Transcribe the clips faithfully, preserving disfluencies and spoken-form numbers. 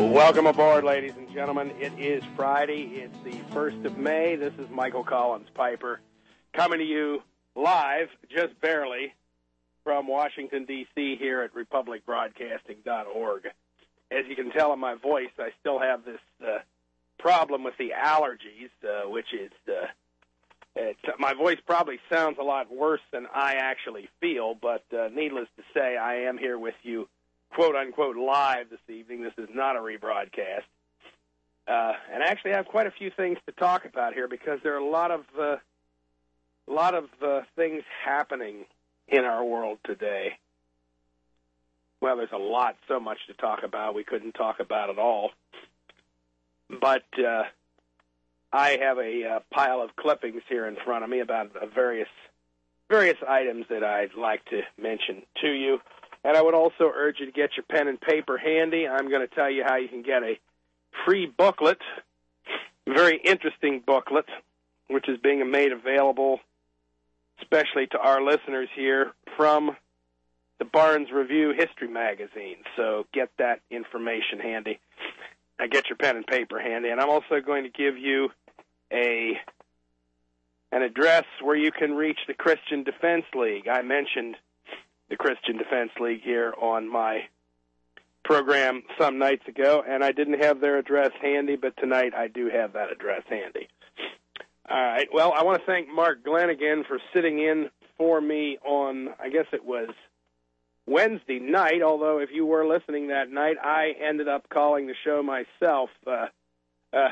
Welcome aboard, ladies and gentlemen. It is Friday. It's the first of May. This is Michael Collins Piper coming to you live, just barely, from Washington, D C here at republic broadcasting dot org. As you can tell in my voice, I still have this uh, problem with the allergies, uh, which is uh, it's, my voice probably sounds a lot worse than I actually feel, but uh, needless to say, I am here with you quote-unquote live this evening. This is not a rebroadcast. Uh, and actually I have quite a few things to talk about here because there are a lot of uh, a lot of uh, things happening in our world today. Well, there's a lot, so much to talk about we couldn't talk about it all. But uh, I have a uh, pile of clippings here in front of me about uh, various various items that I'd like to mention to you. And I would also urge you to get your pen and paper handy. I'm going to tell you how you can get a free booklet, a very interesting booklet, which is being made available especially to our listeners here from the Barnes Review History Magazine. So get that information handy. Now get your pen and paper handy. And I'm also going to give you a an address where you can reach the Christian Defense League. I mentioned the Christian Defense League here on my program some nights ago, and I didn't have their address handy, but tonight I do have that address handy. All right, well, I want to thank Mark Glenn again for sitting in for me on, I guess it was Wednesday night, although if you were listening that night, I ended up calling the show myself. Uh, uh,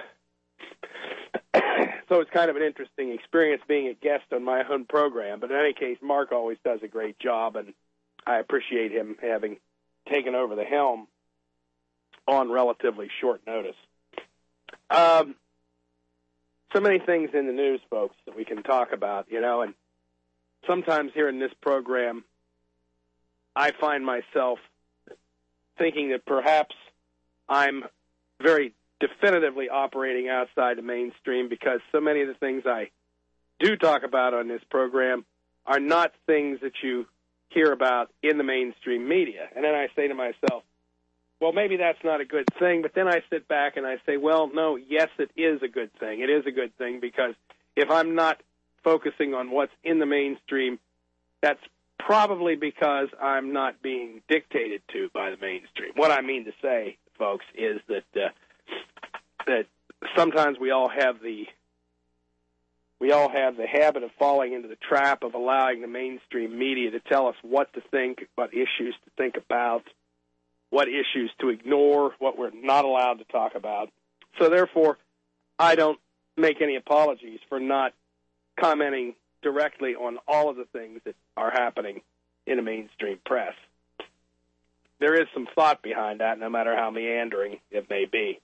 so it's kind of an interesting experience being a guest on my own program. But in any case, Mark always does a great job, and I appreciate him having taken over the helm on relatively short notice. Um, so many things in the news, folks, that we can talk about, you know, and sometimes here in this program, I find myself thinking that perhaps I'm very definitively operating outside the mainstream because so many of the things I do talk about on this program are not things that you hear about in the mainstream media. And then I say to myself, well, maybe that's not a good thing. But then I sit back and I say, well, no, yes, it is a good thing. It is a good thing because if I'm not focusing on what's in the mainstream, that's probably because I'm not being dictated to by the mainstream. What I mean to say, folks, is that uh, that sometimes we all have the we all have the habit of falling into the trap of allowing the mainstream media to tell us what to think, what issues to think about, what issues to ignore, what we're not allowed to talk about. So therefore, I don't make any apologies for not commenting directly on all of the things that are happening in the mainstream press. There is some thought behind that, no matter how meandering it may be.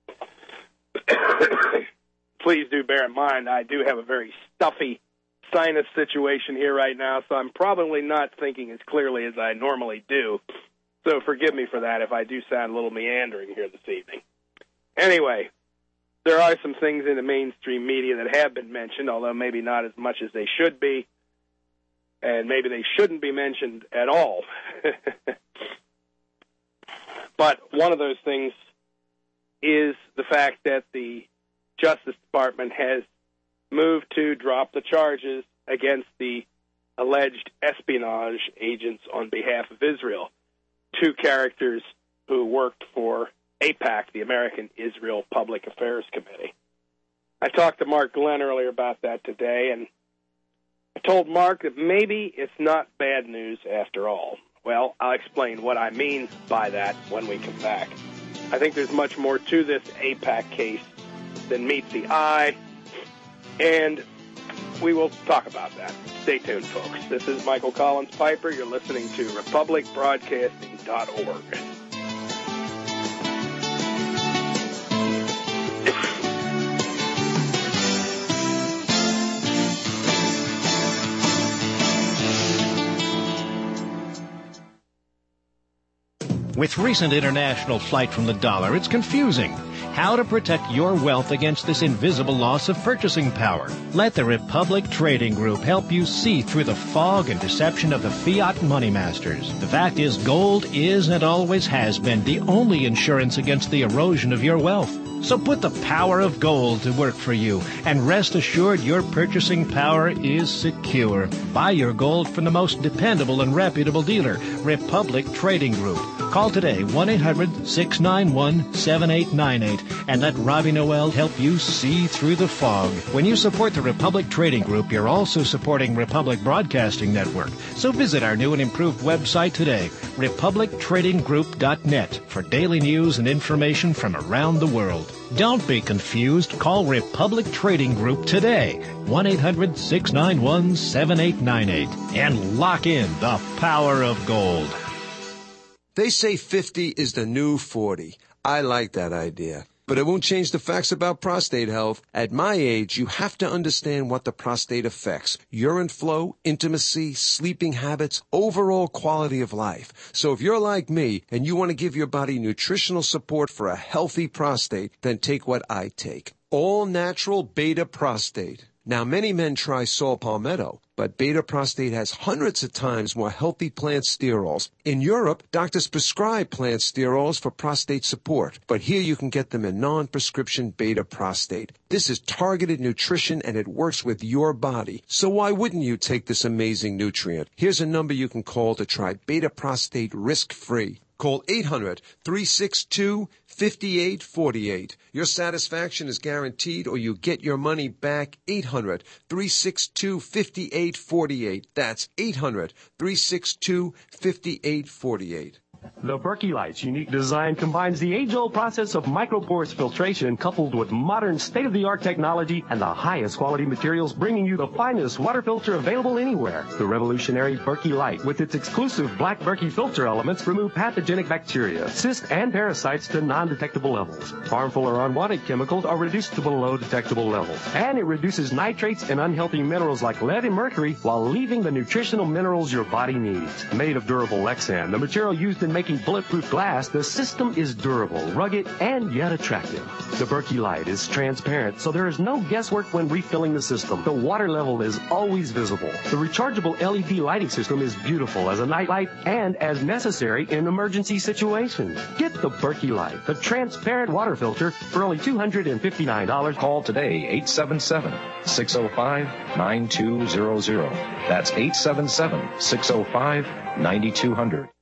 Please do bear in mind, I do have a very stuffy sinus situation here right now, so I'm probably not thinking as clearly as I normally do. So forgive me for that if I do sound a little meandering here this evening. Anyway, there are some things in the mainstream media that have been mentioned, although maybe not as much as they should be, and maybe they shouldn't be mentioned at all. But one of those things is the fact that the Justice Department has moved to drop the charges against the alleged espionage agents on behalf of Israel, two characters who worked for AIPAC, the American Israel Public Affairs Committee. I talked to Mark Glenn earlier about that today, and I told Mark that maybe it's not bad news after all. Well, I'll explain what I mean by that when we come back. I think there's much more to this AIPAC case than meets the eye, and we will talk about that. Stay tuned, folks. This is Michael Collins Piper. You're listening to republic broadcasting dot org. With recent international flight from the dollar, it's confusing. How to protect your wealth against this invisible loss of purchasing power. Let the Republic Trading Group help you see through the fog and deception of the fiat money masters. The fact is, gold is and always has been the only insurance against the erosion of your wealth. So put the power of gold to work for you, and rest assured your purchasing power is secure. Buy your gold from the most dependable and reputable dealer, Republic Trading Group. Call today, one eight hundred six nine one seven eight nine eight, and let Robbie Noel help you see through the fog. When you support the Republic Trading Group, you're also supporting Republic Broadcasting Network. So visit our new and improved website today, republic trading group dot net, for daily news and information from around the world. Don't be confused. Call Republic Trading Group today, one eight hundred six nine one seven eight nine eight, and lock in the power of gold. They say fifty is the new forty. I like that idea. But it won't change the facts about prostate health. At my age, you have to understand what the prostate affects. Urine flow, intimacy, sleeping habits, overall quality of life. So if you're like me and you want to give your body nutritional support for a healthy prostate, then take what I take. All natural beta prostate. Now, many men try saw palmetto, but beta prostate has hundreds of times more healthy plant sterols. In Europe, doctors prescribe plant sterols for prostate support, but here you can get them in non-prescription beta prostate. This is targeted nutrition, and it works with your body. So why wouldn't you take this amazing nutrient? Here's a number you can call to try beta prostate risk-free. Call eight hundred three six two five eight four eight. Your satisfaction is guaranteed, or you get your money back. eight hundred three six two five eight four eight. That's eight hundred three six two five eight four eight. The Berkey Light's unique design combines the age-old process of microporous filtration coupled with modern state-of-the-art technology and the highest quality materials, bringing you the finest water filter available anywhere. The revolutionary Berkey Light, with its exclusive black Berkey filter elements, remove pathogenic bacteria, cysts, and parasites to non-detectable levels. Harmful or unwanted chemicals are reduced to below detectable levels. And it reduces nitrates and unhealthy minerals like lead and mercury while leaving the nutritional minerals your body needs. Made of durable Lexan, the material used in making bulletproof glass, the system is durable, rugged, and yet attractive. The Berkey Light is transparent, so there is no guesswork when refilling the system. The water level is always visible. The rechargeable L E D lighting system is beautiful as a nightlight and as necessary in emergency situations. Get the Berkey Light, the transparent water filter, for only two hundred fifty-nine dollars. Call today, eight seven seven, six oh five, nine two zero zero. That's eight seven seven, six oh five, nine two zero zero.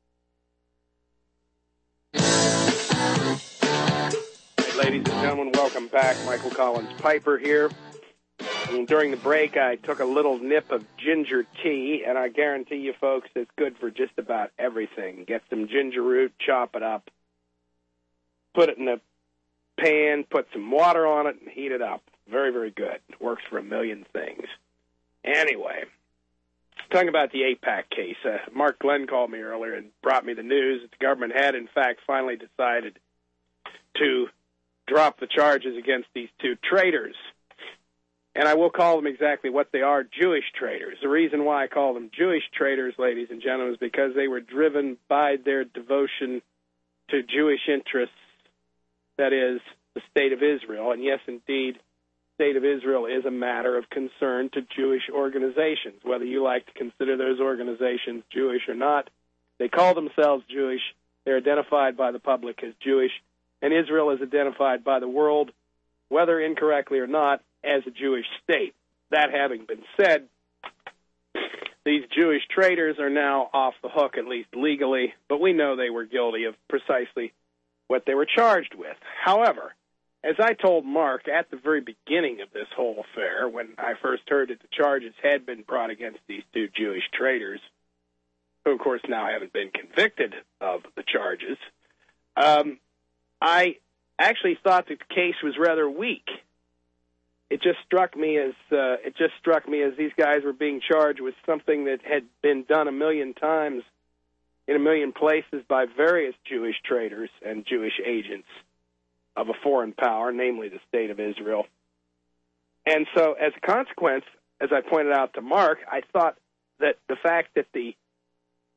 Ladies and gentlemen, welcome back. Michael Collins Piper here. And during the break, I took a little nip of ginger tea, and I guarantee you folks it's good for just about everything. Get some ginger root, chop it up, put it in a pan, put some water on it, and heat it up. Very, very good. It works for a million things. Anyway, talking about the AIPAC case, uh, Mark Glenn called me earlier and brought me the news that the government had, in fact, finally decided to drop the charges against these two traitors. And I will call them exactly what they are, Jewish traitors. The reason why I call them Jewish traitors, ladies and gentlemen, is because they were driven by their devotion to Jewish interests, that is, the State of Israel. And yes, indeed, the State of Israel is a matter of concern to Jewish organizations, whether you like to consider those organizations Jewish or not. They call themselves Jewish. They're identified by the public as Jewish. And Israel is identified by the world, whether incorrectly or not, as a Jewish state. That having been said, these Jewish traitors are now off the hook, at least legally, but we know they were guilty of precisely what they were charged with. However, as I told Mark at the very beginning of this whole affair, when I first heard that the charges had been brought against these two Jewish traitors, who, of course, now haven't been convicted of the charges, um, I actually thought that the case was rather weak. It just struck me as uh, it just struck me as these guys were being charged with something that had been done a million times in a million places by various Jewish traitors and Jewish agents of a foreign power, namely the State of Israel. And so, as a consequence, as I pointed out to Mark, I thought that the fact that the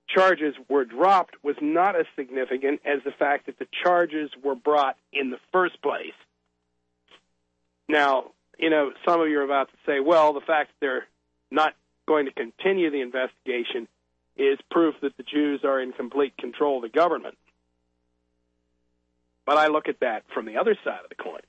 charges were dropped was not as significant as the fact that the charges were brought in the first place. Now, you know, some of you are about to say, well, the fact that they're not going to continue the investigation is proof that the Jews are in complete control of the government. But I look at that from the other side of the coin.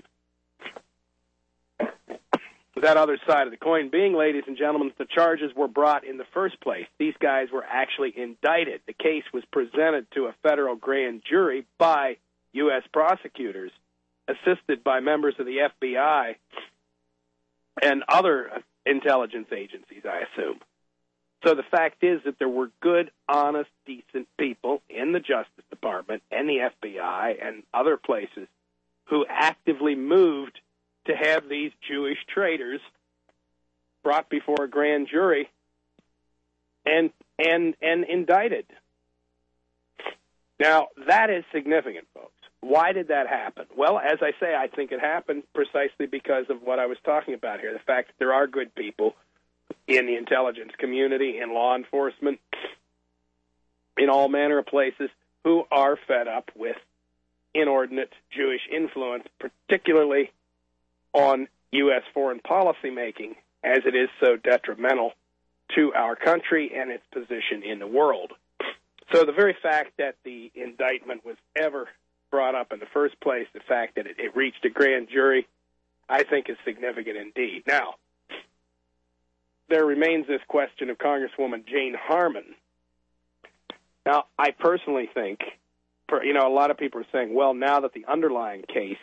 That other side of the coin being, ladies and gentlemen, the charges were brought in the first place. These guys were actually indicted. The case was presented to a federal grand jury by U S prosecutors, assisted by members of the F B I and other intelligence agencies, I assume. So the fact is that there were good, honest, decent people in the Justice Department and the F B I and other places who actively moved to have these Jewish traitors brought before a grand jury and and and indicted. Now, that is significant, folks. Why did that happen? Well, as I say, I think it happened precisely because of what I was talking about here, the fact that there are good people in the intelligence community, in law enforcement, in all manner of places, who are fed up with inordinate Jewish influence, particularly on U S foreign policy making, as it is so detrimental to our country and its position in the world. So the very fact that the indictment was ever brought up in the first place, the fact that it, it reached a grand jury, I think is significant indeed. Now, there remains this question of Congresswoman Jane Harman. Now, I personally think, you know, a lot of people are saying, well, now that the underlying case,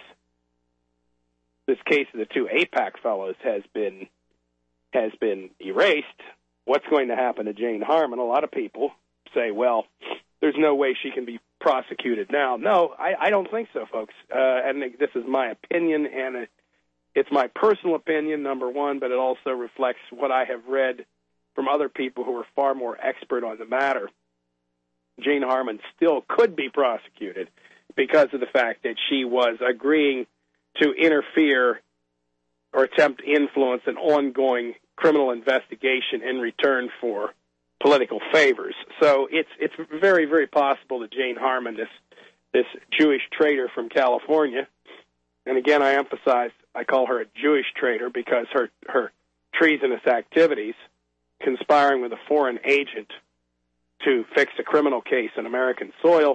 this case of the two AIPAC fellows has been has been erased, what's going to happen to Jane Harman? A lot of people say, well, there's no way she can be prosecuted now. No, I, I don't think so, folks. Uh, and this is my opinion, and it, it's my personal opinion, number one, but it also reflects what I have read from other people who are far more expert on the matter. Jane Harman still could be prosecuted because of the fact that she was agreeing to interfere or attempt to influence an ongoing criminal investigation in return for political favors. So it's it's very, very possible that Jane Harman, this this Jewish traitor from California, and again I emphasize I call her a Jewish traitor because her, her treasonous activities, conspiring with a foreign agent to fix a criminal case in American soil,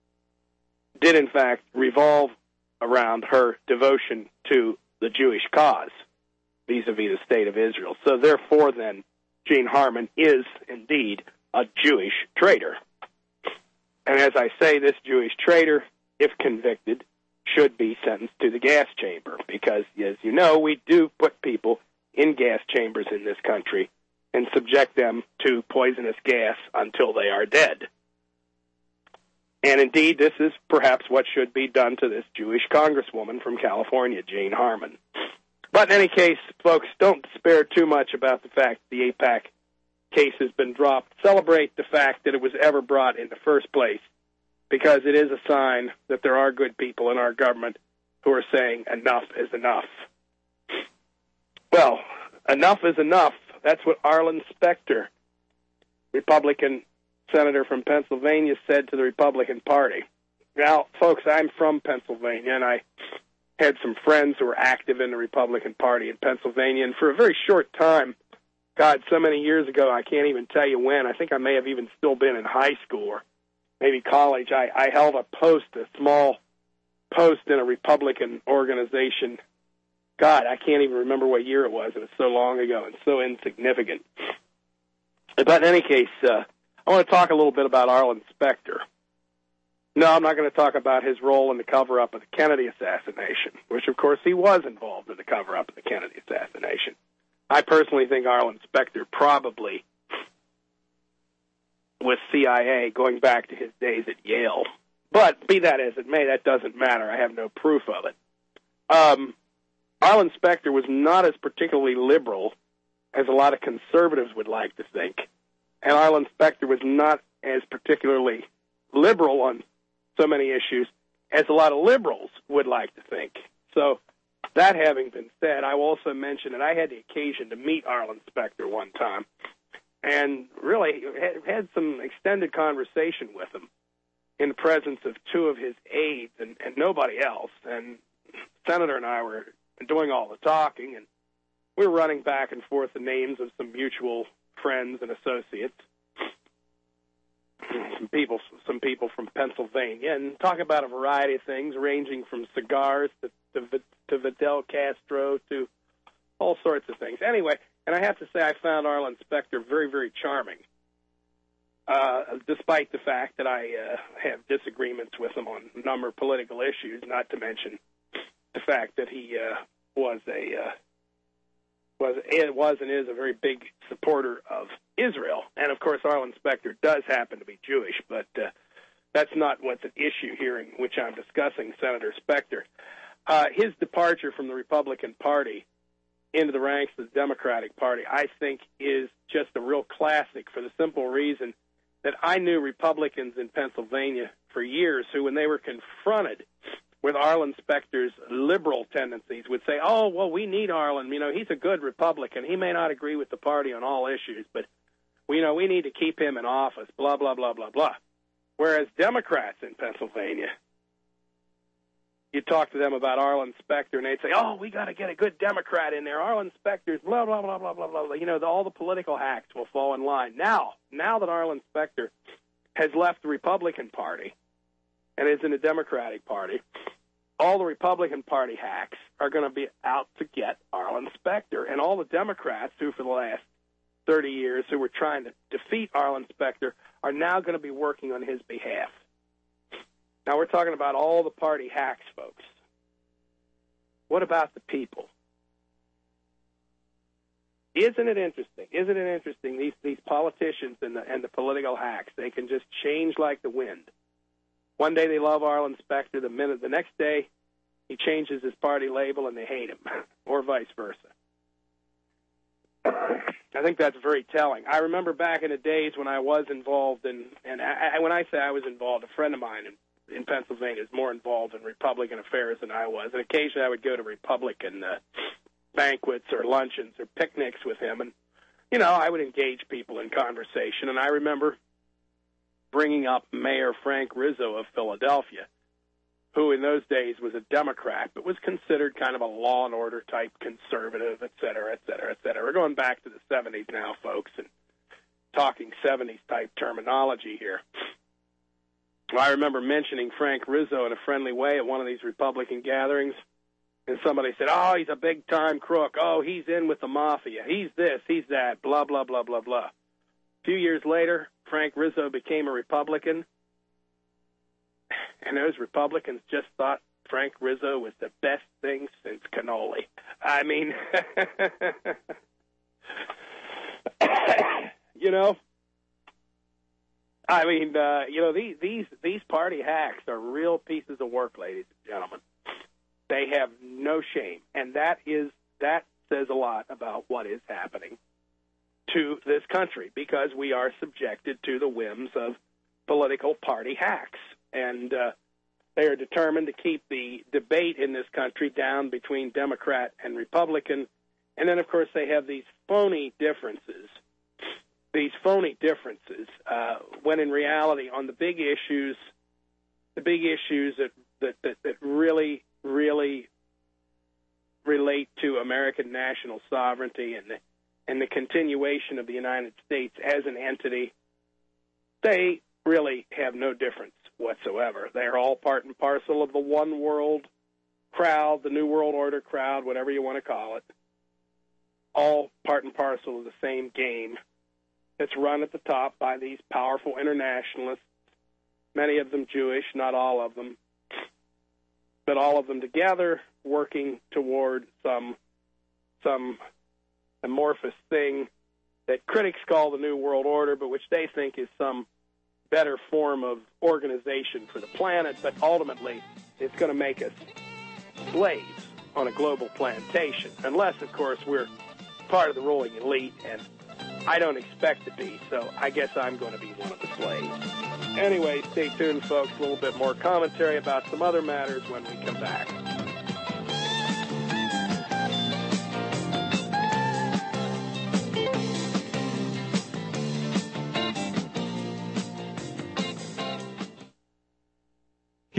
did in fact revolve around her devotion to the Jewish cause vis-a-vis the state of Israel. So therefore, then, Jane Harman is indeed a Jewish traitor. And as I say, this Jewish traitor, if convicted, should be sentenced to the gas chamber because, as you know, we do put people in gas chambers in this country and subject them to poisonous gas until they are dead. And indeed, this is perhaps what should be done to this Jewish congresswoman from California, Jane Harman. But in any case, folks, don't despair too much about the fact that the AIPAC case has been dropped. Celebrate the fact that it was ever brought in the first place, because it is a sign that there are good people in our government who are saying enough is enough. Well, enough is enough. That's what Arlen Specter, Republican senator from Pennsylvania, said to the Republican Party. Now, folks, I'm from Pennsylvania, and I had some friends who were active in the Republican Party in Pennsylvania, and for a very short time, God, so many years ago, I can't even tell you when, I think I may have even still been in high school or maybe college, I, I held a post, a small post in a Republican organization. God, I can't even remember what year it was. It was so long ago and so insignificant. But in any case, uh, I want to talk a little bit about Arlen Specter. No, I'm not going to talk about his role in the cover-up of the Kennedy assassination, which, of course, he was involved in the cover-up of the Kennedy assassination. I personally think Arlen Specter probably was C I A going back to his days at Yale. But be that as it may, that doesn't matter. I have no proof of it. Um, Arlen Specter was not as particularly liberal as a lot of conservatives would like to think. And Arlen Specter was not as particularly liberal on so many issues as a lot of liberals would like to think. So that having been said, I will also mention that I had the occasion to meet Arlen Specter one time and really had, had some extended conversation with him in the presence of two of his aides and, and nobody else. And the Senator and I were doing all the talking, and we were running back and forth the names of some mutual friends and associates, some people, some people from Pennsylvania, and talking about a variety of things, ranging from cigars to, to, to Fidel Castro to all sorts of things. Anyway, and I have to say I found Arlen Specter very, very charming, uh, despite the fact that I uh, have disagreements with him on a number of political issues, not to mention the fact that he uh, was a uh, was was and is a very big supporter of Israel. And, of course, Arlen Specter does happen to be Jewish, but uh, that's not what's at issue here in which I'm discussing Senator Specter. Uh, his departure from the Republican Party into the ranks of the Democratic Party, I think, is just a real classic for the simple reason that I knew Republicans in Pennsylvania for years who, when they were confronted with Arlen Specter's liberal tendencies, would say, oh, well, we need Arlen. You know, he's a good Republican. He may not agree with the party on all issues, but, you know, we need to keep him in office, blah, blah, blah, blah, blah. Whereas Democrats in Pennsylvania, you talk to them about Arlen Specter, and they'd say, oh, we got to get a good Democrat in there. Arlen Specter's blah, blah, blah, blah, blah, blah. You know, the, all the political hacks will fall in line. Now, now that Arlen Specter has left the Republican Party and is in the Democratic Party, all the Republican Party hacks are going to be out to get Arlen Specter. And all the Democrats who, for the last thirty years, who were trying to defeat Arlen Specter, are now going to be working on his behalf. Now, we're talking about all the party hacks, folks. What about the people? Isn't it interesting? Isn't it interesting, these, these politicians and the, and the political hacks, they can just change like the wind. One day they love Arlen Specter, the minute the next day he changes his party label and they hate him, or vice versa. I think that's very telling. I remember back in the days when I was involved in, and I, when I say I was involved, a friend of mine in, in Pennsylvania is more involved in Republican affairs than I was, and occasionally I would go to Republican uh, banquets or luncheons or picnics with him, and, you know, I would engage people in conversation, and I remember bringing up Mayor Frank Rizzo of Philadelphia, who in those days was a Democrat, but was considered kind of a law and order type conservative, et cetera, et cetera, et cetera. We're going back to the seventies now, folks, and talking seventies type terminology here. Well, I remember mentioning Frank Rizzo in a friendly way at one of these Republican gatherings, and somebody said, oh, he's a big-time crook. Oh, he's in with the mafia. He's this, he's that, blah, blah, blah, blah, blah. A few years later, Frank Rizzo became a Republican, and those Republicans just thought Frank Rizzo was the best thing since cannoli. I mean, you know, I mean, uh, you know, these, these these party hacks are real pieces of work, ladies and gentlemen. They have no shame, and that is that says a lot about what is happening to this country, because we are subjected to the whims of political party hacks. And uh, they are determined to keep the debate in this country down between Democrat and Republican. And then, of course, they have these phony differences, these phony differences, uh, when in reality, on the big issues, the big issues that, that, that, that really, really relate to American national sovereignty and the, and the continuation of the United States as an entity, they really have no difference whatsoever. They're all part and parcel of the one world crowd, the New World Order crowd, whatever you want to call it. All part and parcel of the same game that's run at the top by these powerful internationalists, many of them Jewish, not all of them, but all of them together working toward some some amorphous thing that critics call the New World Order, but which they think is some better form of organization for the planet, but ultimately it's going to make us slaves on a global plantation, unless, of course, we're part of the ruling elite, and I don't expect to be, so I guess I'm going to be one of the slaves. Anyway, stay tuned, folks. A little bit more commentary about some other matters when we come back.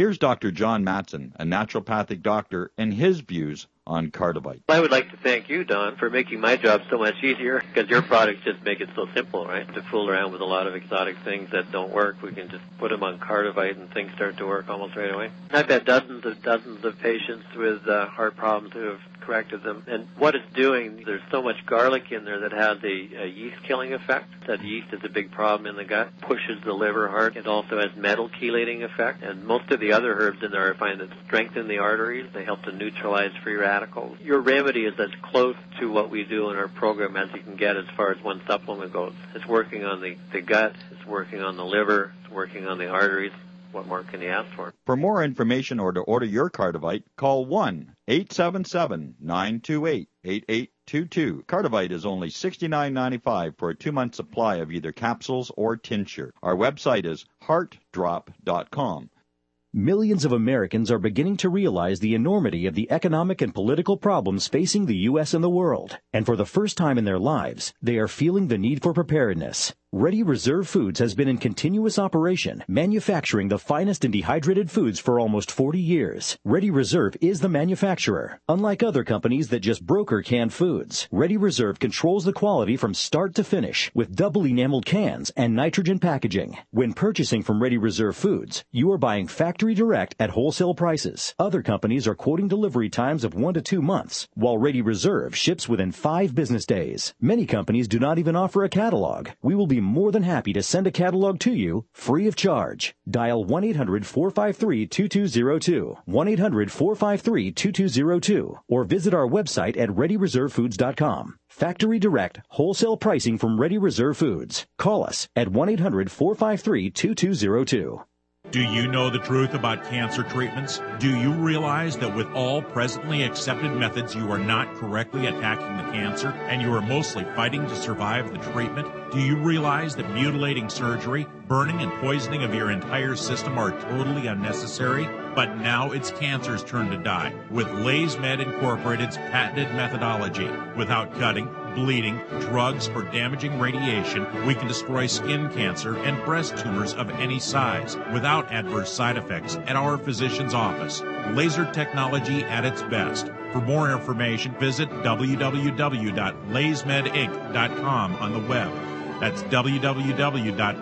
Here's Doctor John Matson, a naturopathic doctor, and his views on Cardivite. I would like to thank you, Don, for making my job so much easier, because your products just make it so simple, right? To fool around with a lot of exotic things that don't work, we can just put them on Cardivite and things start to work almost right away. I've had dozens of dozens of patients with uh, heart problems who have corrected them. And what it's doing, there's so much garlic in there that has a, a yeast-killing effect. That yeast is a big problem in the gut, pushes the liver hard. It also has metal chelating effect. And most of the other herbs in there I find that strengthen the arteries. They help to neutralize free radicals. Your remedy is as close to what we do in our program as you can get as far as one supplement goes. It's working on the, the gut, it's working on the liver, it's working on the arteries. What more can you ask for? For more information or to order your Cardivite, call one eight seven seven, nine two eight, eight eight two two. Cardivite is only sixty-nine ninety-five for a two-month supply of either capsules or tincture. Our website is heart drop dot com. Millions of Americans are beginning to realize the enormity of the economic and political problems facing the U S and the world. And for the first time in their lives, they are feeling the need for preparedness. Ready Reserve Foods has been in continuous operation, manufacturing the finest and dehydrated foods for almost forty years. Ready Reserve is the manufacturer. Unlike other companies that just broker canned foods, Ready Reserve controls the quality from start to finish with double enameled cans and nitrogen packaging. When purchasing from Ready Reserve Foods, you are buying factory direct at wholesale prices. Other companies are quoting delivery times of one to two months, while Ready Reserve ships within five business days. Many companies do not even offer a catalog. We will be more than happy to send a catalog to you free of charge. Dial one eight hundred, four five three, two two zero two, one eight hundred, four five three, two two zero two, or visit our website at ready reserve foods dot com. Factory direct, wholesale pricing from Ready Reserve Foods. Call us at one eight hundred, four five three, two two zero two. Do you know the truth about cancer treatments? Do you realize that with all presently accepted methods, you are not correctly attacking the cancer and you are mostly fighting to survive the treatment? Do you realize that mutilating surgery, burning and poisoning of your entire system are totally unnecessary? But now it's cancer's turn to die with LaysMed Incorporated's patented methodology. Without cutting, bleeding, drugs, or damaging radiation, we can destroy skin cancer and breast tumors of any size without adverse side effects at our physician's office. Laser technology at its best. For more information, visit w w w dot lays med inc dot com on the web. That's w w w dot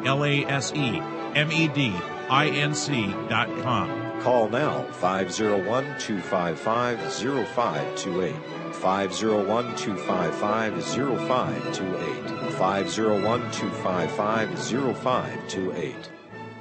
lays med dot com. Call now, five oh one, two five five, oh five two eight. five oh one, two five five, oh five two eight. five oh one, two five five, oh five two eight.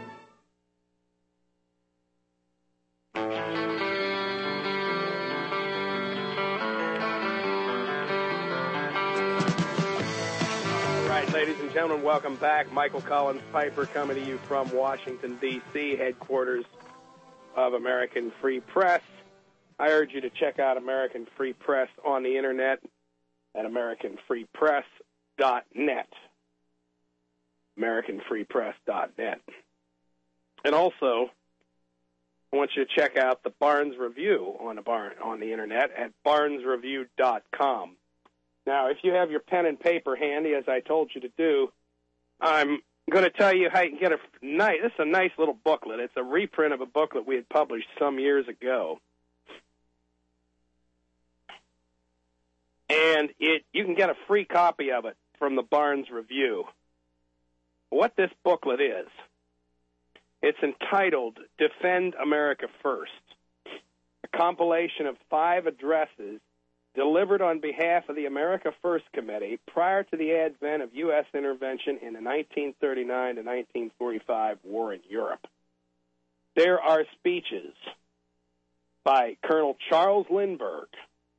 Ladies and gentlemen, welcome back. Michael Collins Piper coming to you from Washington, D C, headquarters of American Free Press. I urge you to check out American Free Press on the Internet at american free press dot net. american free press dot net. And also, I want you to check out the Barnes Review on the, bar, on the Internet at barnes review dot com. Now, if you have your pen and paper handy, as I told you to do, I'm going to tell you how you can get a nice, this is a nice little booklet. It's a reprint of a booklet we had published some years ago. And it you can get a free copy of it from the Barnes Review. What this booklet is, it's entitled Defend America First, a compilation of five addresses delivered on behalf of the America First Committee prior to the advent of U S intervention in the nineteen thirty-nine to nineteen forty-five war in Europe. There are speeches by Colonel Charles Lindbergh,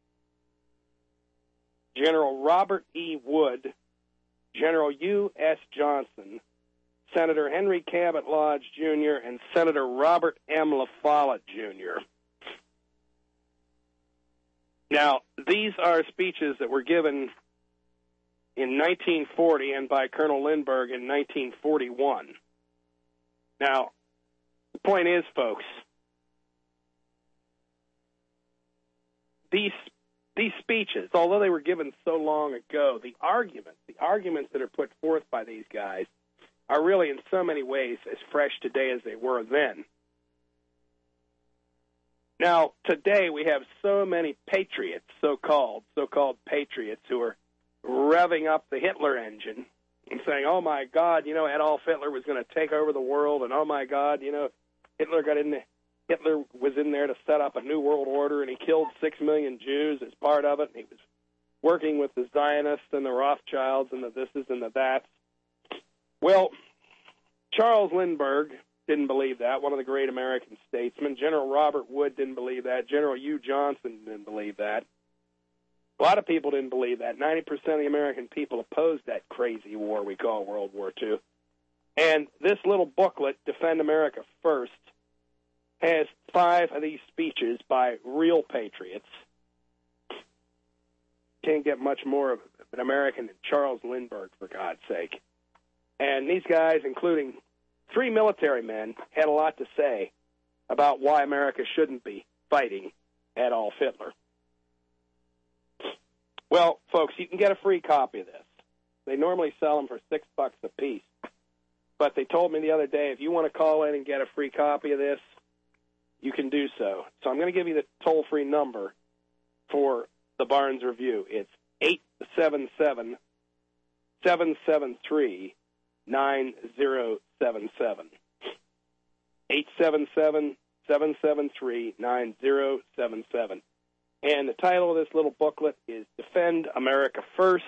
General Robert E. Wood, General U S Johnson, Senator Henry Cabot Lodge, Junior, and Senator Robert M. La Follette, Junior Now, these are speeches that were given in nineteen forty and by Colonel Lindbergh in nineteen forty-one. Now, the point is, folks, these these speeches, although they were given so long ago, the arguments, the arguments that are put forth by these guys are really in so many ways as fresh today as they were then. Now, today we have so many patriots, so-called, so-called patriots, who are revving up the Hitler engine and saying, oh, my God, you know, Adolf Hitler was going to take over the world, and oh, my God, you know, Hitler got in the, Hitler was in there to set up a new world order, and he killed six million Jews as part of it, and he was working with the Zionists and the Rothschilds and the thises and the that's. Well, Charles Lindbergh didn't believe that, one of the great American statesmen. General Robert Wood didn't believe that. General Hugh Johnson didn't believe that. A lot of people didn't believe that. ninety percent of the American people opposed that crazy war we call World War Two. And this little booklet, Defend America First, has five of these speeches by real patriots. Can't get much more of an American than Charles Lindbergh, for God's sake. And these guys, including three military men, had a lot to say about why America shouldn't be fighting Adolf Hitler. Well, folks, you can get a free copy of this. They normally sell them for six bucks a piece. But they told me the other day, if you want to call in and get a free copy of this, you can do so. So I'm going to give you the toll-free number for the Barnes Review. It's eight seven seven, seven seven three, nine zero seven seven. eight seven seven, seven seven three, nine zero seven seven. And the title of this little booklet is Defend America First.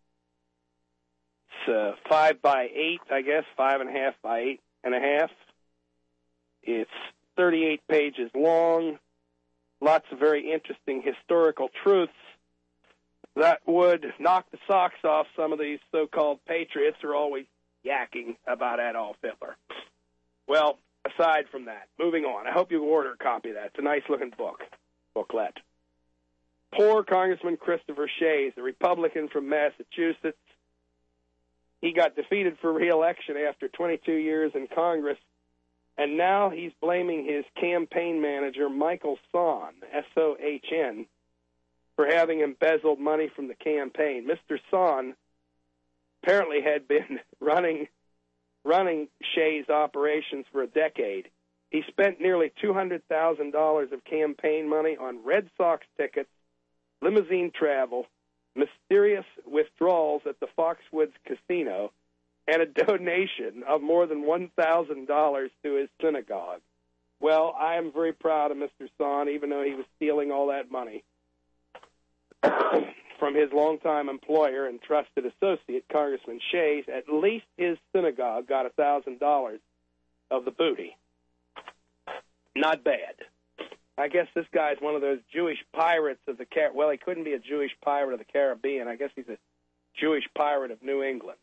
It's uh, five by eight, I guess, five and a half by eight and a half. It's thirty-eight pages long. Lots of very interesting historical truths that would knock the socks off some of these so-called patriots who are always yakking about Adolf Hitler. Well, aside from that, moving on. I hope you order a copy of that. It's a nice-looking book, booklet. Poor Congressman Christopher Shays, a Republican from Massachusetts. He got defeated for re-election after twenty-two years in Congress, and now he's blaming his campaign manager, Michael Sohn, S O H N, for having embezzled money from the campaign. Mister Sohn apparently had been running running Shays' operations for a decade. He spent nearly two hundred thousand dollars of campaign money on Red Sox tickets, limousine travel, mysterious withdrawals at the Foxwoods Casino, and a donation of more than one thousand dollars to his synagogue. Well, I am very proud of Mister Sohn, even though he was stealing all that money from his longtime employer and trusted associate, Congressman Shays. At least his synagogue got one thousand dollars of the booty. Not bad. I guess this guy's one of those Jewish pirates of the Car- well, he couldn't be a Jewish pirate of the Caribbean. I guess he's a Jewish pirate of New England.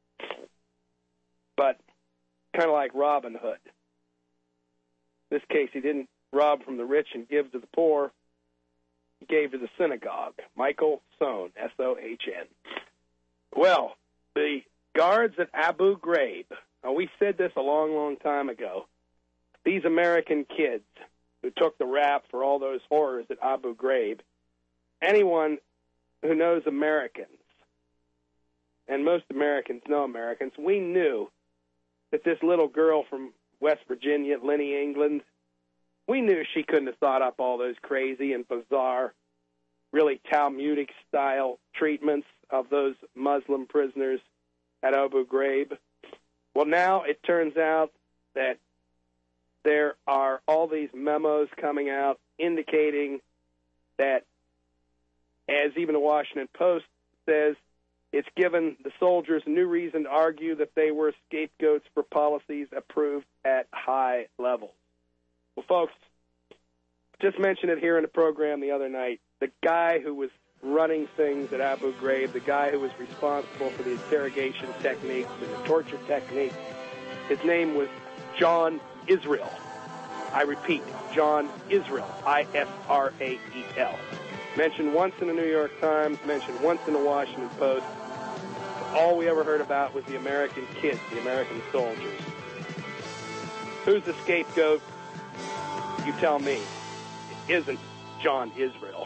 But kind of like Robin Hood. In this case, he didn't rob from the rich and give to the poor. He gave to the synagogue. Michael Sohn, S O H N. Well, the guards at Abu Ghraib. Now, we said this a long, long time ago. These American kids who took the rap for all those horrors at Abu Ghraib, anyone who knows Americans, and most Americans know Americans, we knew that this little girl from West Virginia, Lenny England, we knew she couldn't have thought up all those crazy and bizarre, really Talmudic-style treatments of those Muslim prisoners at Abu Ghraib. Well, now it turns out that there are all these memos coming out indicating that, as even the Washington Post says, it's given the soldiers a new reason to argue that they were scapegoats for policies approved at high levels. Well, folks, just mentioned it here in the program the other night. The guy who was running things at Abu Ghraib, the guy who was responsible for the interrogation techniques and the torture techniques, his name was John Israel. I repeat, John Israel, I S R A E L. Mentioned once in the New York Times, mentioned once in the Washington Post. All we ever heard about was the American kids, the American soldiers. Who's the scapegoat? You tell me. It isn't John Israel.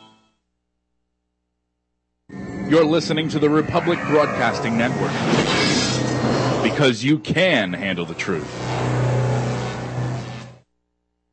You're listening to the Republic Broadcasting Network, because you can handle the truth.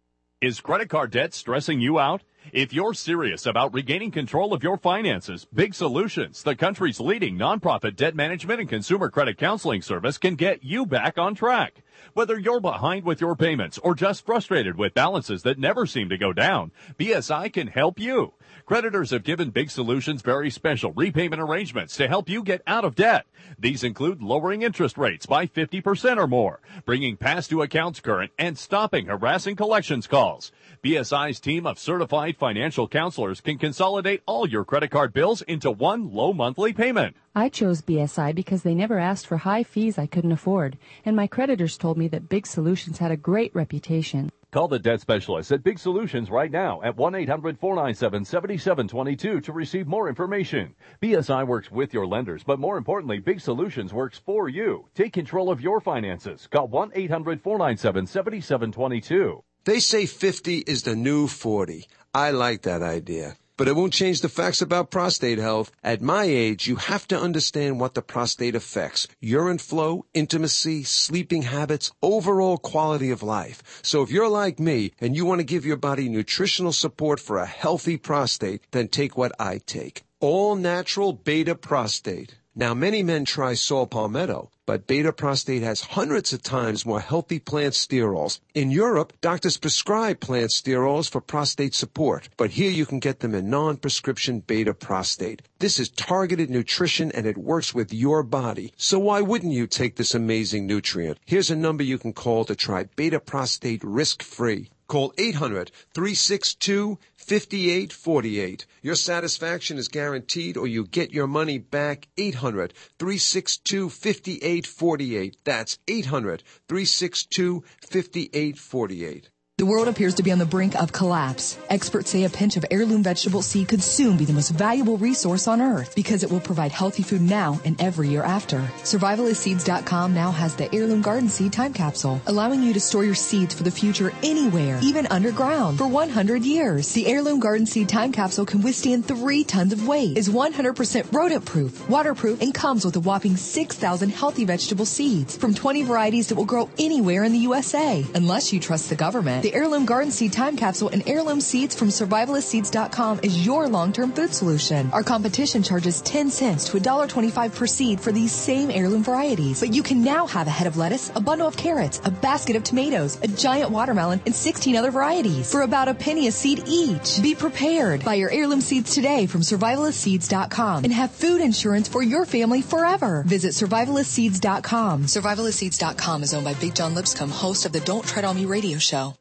Is credit card debt stressing you out? If you're serious about regaining control of your finances, Big Solutions, the country's leading nonprofit debt management and consumer credit counseling service, can get you back on track. Whether you're behind with your payments or just frustrated with balances that never seem to go down, B S I can help you. Creditors have given Big Solutions very special repayment arrangements to help you get out of debt. These include lowering interest rates by fifty percent or more, bringing past due accounts current, and stopping harassing collections calls. B S I's team of certified financial counselors can consolidate all your credit card bills into one low monthly payment. I chose B S I because they never asked for high fees I couldn't afford, and my creditors told me that Big Solutions had a great reputation. Call the debt specialist at Big Solutions right now at one eight hundred four nine seven seven seven two two to receive more information. B S I works with your lenders, but more importantly, Big Solutions works for you. Take control of your finances. Call one eight hundred four nine seven seven seven two two. They say fifty is the new forty. I like that idea. But it won't change the facts about prostate health. At my age, you have to understand what the prostate affects. Urine flow, intimacy, sleeping habits, overall quality of life. So if you're like me and you want to give your body nutritional support for a healthy prostate, then take what I take. All natural beta prostate. Now, many men try saw palmetto, but beta prostate has hundreds of times more healthy plant sterols. In Europe, doctors prescribe plant sterols for prostate support, but here you can get them in non-prescription beta prostate. This is targeted nutrition and it works with your body. So why wouldn't you take this amazing nutrient? Here's a number you can call to try beta prostate risk-free. Call eight hundred three six two five eight four eight. Your satisfaction is guaranteed or you get your money back. eight hundred three six two five eight four eight. That's eight hundred three six two five eight four eight. The world appears to be on the brink of collapse. Experts say a pinch of heirloom vegetable seed could soon be the most valuable resource on earth because it will provide healthy food now and every year after. Survivalist Seeds dot com now has the Heirloom Garden Seed Time Capsule, allowing you to store your seeds for the future anywhere, even underground, for one hundred years. The Heirloom Garden Seed Time Capsule can withstand three tons of weight, is one hundred percent rodent-proof, waterproof, and comes with a whopping six thousand healthy vegetable seeds from twenty varieties that will grow anywhere in the U S A. Unless you trust the government, the Heirloom Garden Seed Time Capsule and heirloom seeds from Survivalist Seeds dot com is your long-term food solution. Our competition charges ten cents to one dollar twenty-five per seed for these same heirloom varieties. But you can now have a head of lettuce, a bundle of carrots, a basket of tomatoes, a giant watermelon, and sixteen other varieties for about a penny a seed each. Be prepared. Buy your heirloom seeds today from Survivalist Seeds dot com and have food insurance for your family forever. Visit Survivalist Seeds dot com. Survivalist Seeds dot com is owned by Big John Lipscomb, host of the Don't Tread on Me radio show.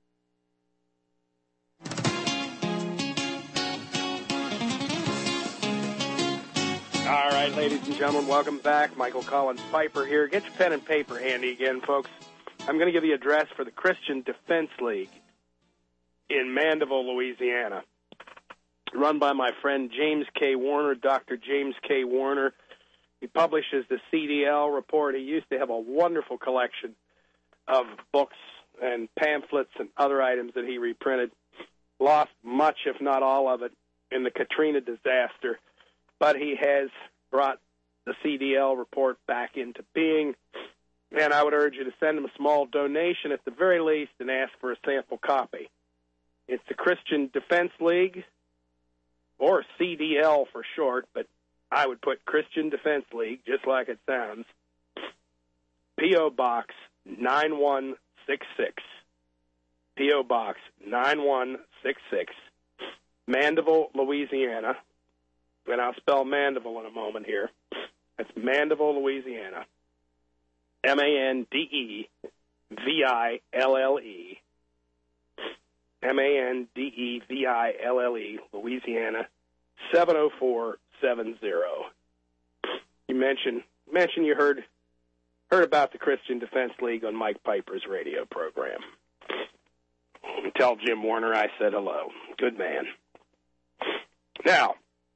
All right, ladies and gentlemen, welcome back. Michael Collins Piper here. Get your pen and paper handy again, folks. I'm going to give you the address for the Christian Defense League in Mandeville, Louisiana, run by my friend James K. Warner, Doctor James K. Warner. He publishes the C D L report. He used to have a wonderful collection of books and pamphlets and other items that he reprinted. Lost much, if not all of it, in the Katrina disaster. But he has brought the C D L report back into being, and I would urge you to send him a small donation at the very least and ask for a sample copy. It's the Christian Defense League, or C D L for short, but I would put Christian Defense League, just like it sounds, P O. Box nine one six six, P O. Box nine one six six, Mandeville, Louisiana. And I'll spell Mandeville in a moment here. That's Mandeville, Louisiana. M A N D E V I L L E. M A N D E V I L L E, Louisiana, seven oh four seven oh. You mentioned mentioned you heard heard about the Christian Defense League on Mike Piper's radio program. Tell Jim Warner I said hello. Good man. Now,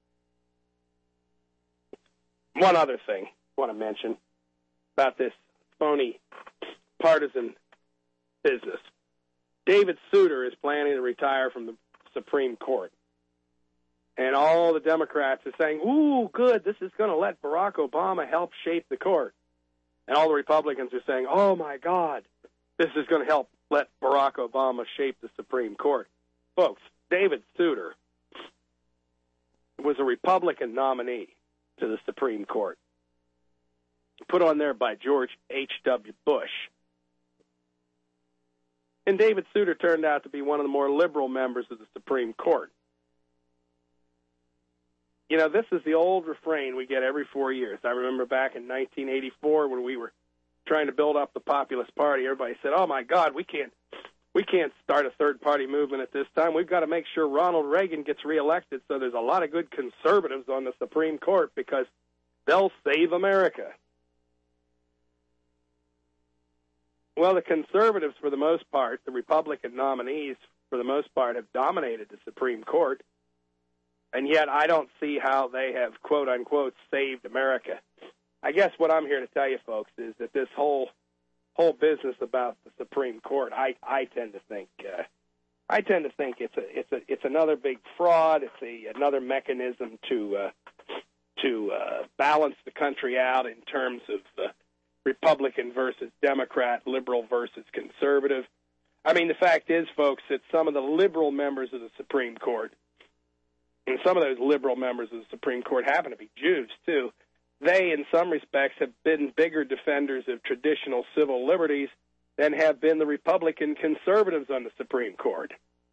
one other thing I want to mention about this phony partisan business. David Souter is planning to retire from the Supreme Court. And all the Democrats are saying, ooh, good, this is going to let Barack Obama help shape the court. And all the Republicans are saying, oh, my God, this is going to help let Barack Obama shape the Supreme Court. Folks, David Souter was a Republican nominee to the Supreme Court, put on there by George H W. Bush. And David Souter turned out to be one of the more liberal members of the Supreme Court. You know, this is the old refrain we get every four years. I remember back in nineteen eighty-four when we were trying to build up the Populist Party, everybody said, oh, my God, we can't we can't start a third-party movement at this time. We've got to make sure Ronald Reagan gets reelected so there's a lot of good conservatives on the Supreme Court because they'll save America. Well, the conservatives, for the most part, the Republican nominees, for the most part, have dominated the Supreme Court, and yet I don't see how they have, quote-unquote, saved America. I guess what I'm here to tell you, folks, is that this whole whole business about the Supreme Court, I, I tend to think uh, I tend to think it's a it's a it's another big fraud. It's a, another mechanism to uh, to uh, balance the country out in terms of uh, Republican versus Democrat, liberal versus conservative. I mean, the fact is, folks, that some of the liberal members of the Supreme Court, and some of those liberal members of the Supreme Court happen to be Jews, too, they, in some respects, have been bigger defenders of traditional civil liberties than have been the Republican conservatives on the Supreme Court.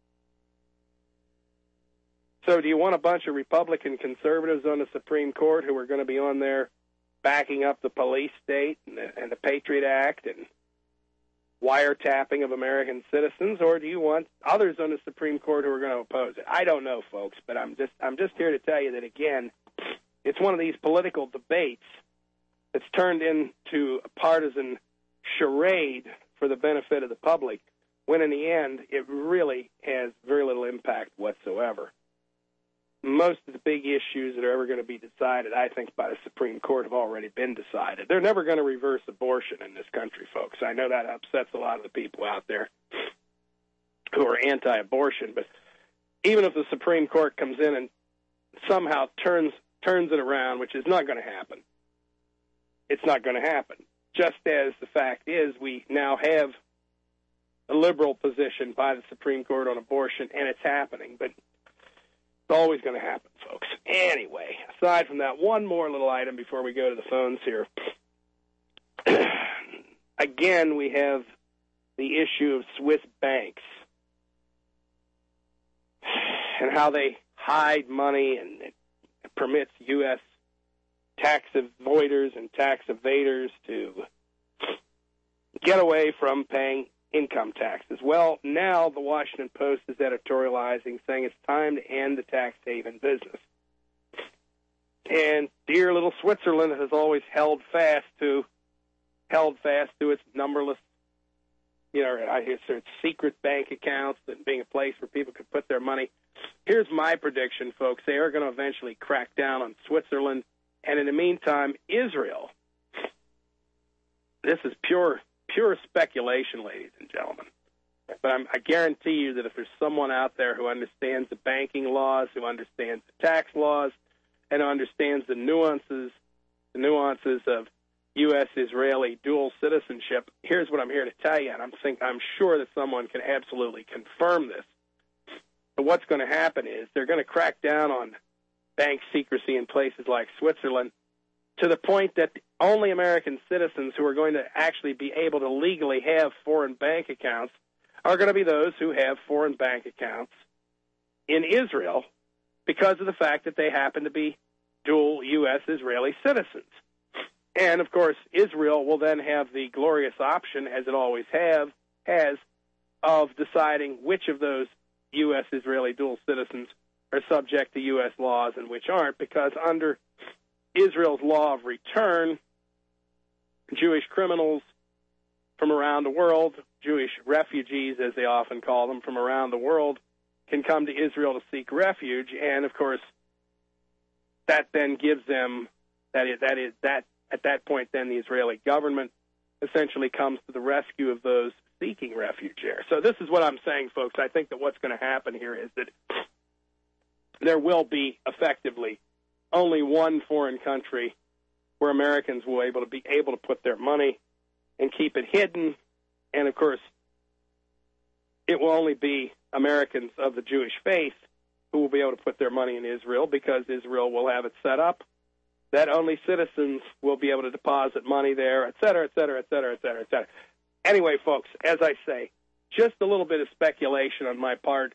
So do you want a bunch of Republican conservatives on the Supreme Court who are going to be on there backing up the police state and the, and the Patriot Act and wiretapping of American citizens, or do you want others on the Supreme Court who are going to oppose it? I don't know, folks, but I'm just I'm just here to tell you that, again, it's one of these political debates that's turned into a partisan charade for the benefit of the public, when in the end it really has very little impact whatsoever. Most of the big issues that are ever going to be decided, I think, by the Supreme Court have already been decided. They're never going to reverse abortion in this country, folks. I know that upsets a lot of the people out there who are anti-abortion, but even if the Supreme Court comes in and somehow turns turns it around, which is not going to happen, it's not going to happen. Just as the fact is, we now have a liberal position by the Supreme Court on abortion, and it's happening, but it's always going to happen, folks. Anyway, aside from that, one more little item before we go to the phones here. Again, we have the issue of Swiss banks and how they hide money, and it permits U S tax avoiders and tax evaders to get away from paying income taxes. Well, now the Washington Post is editorializing, saying it's time to end the tax haven business. And dear little Switzerland has always held fast to held fast to its numberless, you know, I guess its secret bank accounts and being a place where people could put their money. Here's my prediction, folks. They are going to eventually crack down on Switzerland, and in the meantime, Israel. This is pure pure speculation, ladies and gentlemen. But I'm, I guarantee you that if there's someone out there who understands the banking laws, who understands the tax laws, and who understands the nuances, the nuances of U S Israeli dual citizenship, here's what I'm here to tell you, and I'm think I'm sure that someone can absolutely confirm this. But what's going to happen is they're going to crack down on bank secrecy in places like Switzerland, to the point that only American citizens who are going to actually be able to legally have foreign bank accounts are going to be those who have foreign bank accounts in Israel because of the fact that they happen to be dual U S Israeli citizens. And, of course, Israel will then have the glorious option, as it always have has, of deciding which of those U S Israeli dual citizens are subject to U S laws and which aren't, because under Israel's law of return, Jewish criminals from around the world, Jewish refugees, as they often call them, from around the world, can come to Israel to seek refuge, and of course, that then gives them that is that is that at that point, then the Israeli government essentially comes to the rescue of those seeking refuge there. So this is what I'm saying, folks. I think that what's going to happen here is that there will be effectively only one foreign country where Americans will able to be able to put their money and keep it hidden. And, of course, it will only be Americans of the Jewish faith who will be able to put their money in Israel, because Israel will have it set up that only citizens will be able to deposit money there, et cetera, et cetera, et cetera, et cetera, et cetera. Anyway, folks, as I say, just a little bit of speculation on my part.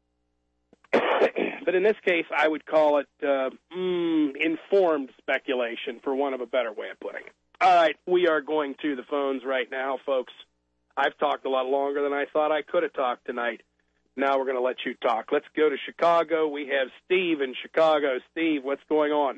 But in this case, I would call it uh, mm, informed speculation, for want of a better way of putting it. All right, we are going to the phones right now, folks. I've talked a lot longer than I thought I could have talked tonight. Now we're going to let you talk. Let's go to Chicago. We have Steve in Chicago. Steve, what's going on?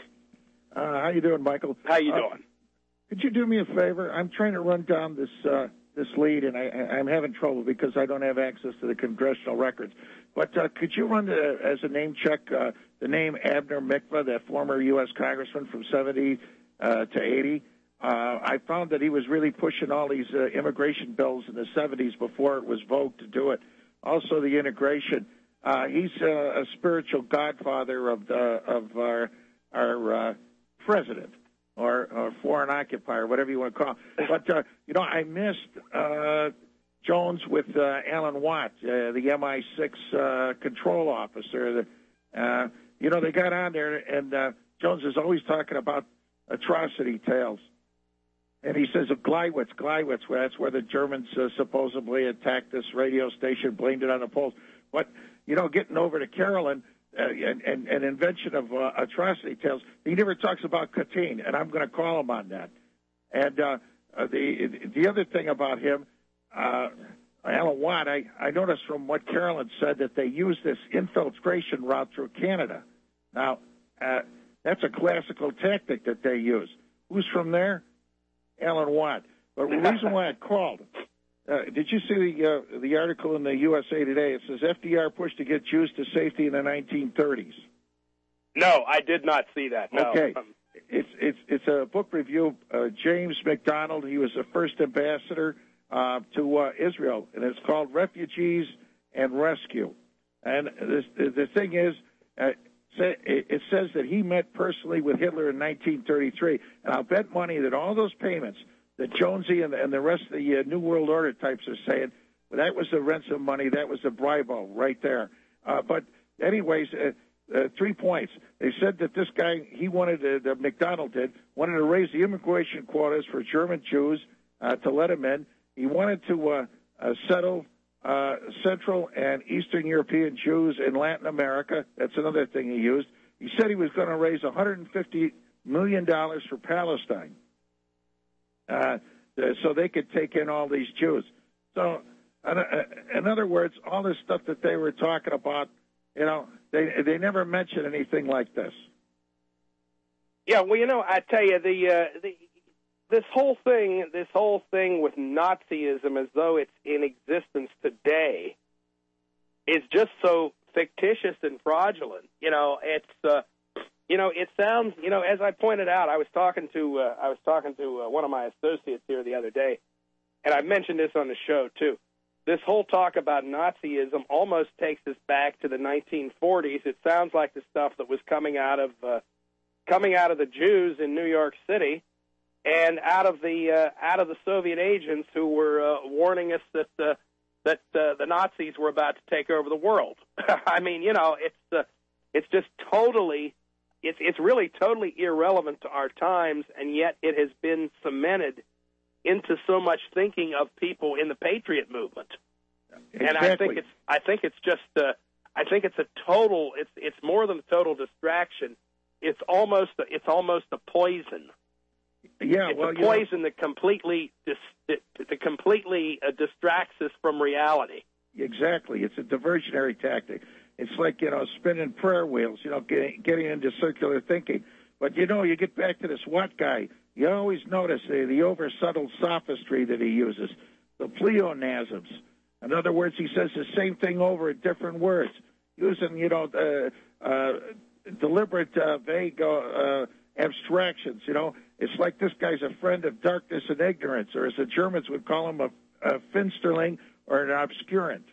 Uh, how you doing, Michael? How you uh, doing? Could you do me a favor? I'm trying to run down this uh, this lead, and I, I'm having trouble because I don't have access to the congressional records. But uh, could you run the, as a name check uh, the name Abner Mikva, that former U S congressman from seventy uh, to eighty? Uh, I found that he was really pushing all these uh, immigration bills in the seventies before it was vogue to do it. Also, the integration. Uh, he's uh, a spiritual godfather of the of our our uh, president, or, or foreign occupier, whatever you want to call it. But, uh, you know, I missed uh, Jones with uh, Alan Watt, uh, the M I six uh, control officer. Uh, you know, they got on there, and uh, Jones is always talking about atrocity tales. And he says of Gleiwitz, Gleiwitz, well, that's where the Germans uh, supposedly attacked this radio station, blamed it on the Poles. But, you know, getting over to Carolyn, Uh, and, and, and invention of uh, atrocity tales. He never talks about Katyn, and I'm going to call him on that. And uh, uh, the the other thing about him, uh, Alan Watt, I, I noticed from what Carolyn said that they use this infiltration route through Canada. Now, uh, that's a classical tactic that they use. Who's from there? Alan Watt. But the reason why I called, Uh, did you see the uh, the article in the U S A Today? It says F D R pushed to get Jews to safety in the nineteen thirties. No, I did not see that. No. Okay, it's it's it's a book review. Uh, James McDonald, he was the first ambassador uh, to uh, Israel, and it's called Refugees and Rescue. And this, the thing is, uh, it says that he met personally with Hitler in nineteen thirty-three, and I'll bet money that all those payments that Jonesy and, and the rest of the uh, New World Order types are saying, well, that was the ransom money, that was the bribo right there. Uh, but anyways, uh, uh, three points. They said that this guy, he wanted to, that McDonald did, wanted to raise the immigration quotas for German Jews uh, to let them in. He wanted to uh, uh, settle uh, Central and Eastern European Jews in Latin America. That's another thing he used. He said he was going to raise one hundred fifty million dollars for Palestine. Uh, so they could take in all these Jews. So, uh, in other words, all this stuff that they were talking about, you know, they they never mentioned anything like this. Yeah, well, you know, I tell you, the, uh, the this whole thing, this whole thing with Nazism, as though it's in existence today, is just so fictitious and fraudulent. You know, it's. Uh, You know, it sounds, you know, as I pointed out, I was talking to uh, I was talking to uh, one of my associates here the other day, and I mentioned this on the show, too. This whole talk about Nazism almost takes us back to the nineteen forties. It sounds like the stuff that was coming out of uh, coming out of the Jews in New York City and out of the uh, out of the Soviet agents who were uh, warning us that uh, that uh, the Nazis were about to take over the world. I mean, you know, it's uh, it's just totally It's it's really totally irrelevant to our times, and yet it has been cemented into so much thinking of people in the Patriot movement. Exactly. And I think it's I think it's just uh, I think it's a total it's it's more than a total distraction. It's almost a, it's almost a poison. Yeah, it's well, a poison know, that completely dis, that completely uh, distracts us from reality. Exactly, it's a diversionary tactic. It's like, you know, spinning prayer wheels, you know, getting, getting into circular thinking. But, you know, you get back to this Watt guy, you always notice the, the over-subtle sophistry that he uses, the pleonasms. In other words, he says the same thing over in different words, using, you know, uh, uh, deliberate, uh, vague uh, abstractions, you know. It's like this guy's a friend of darkness and ignorance, or as the Germans would call him, a, a finsterling or an obscurant.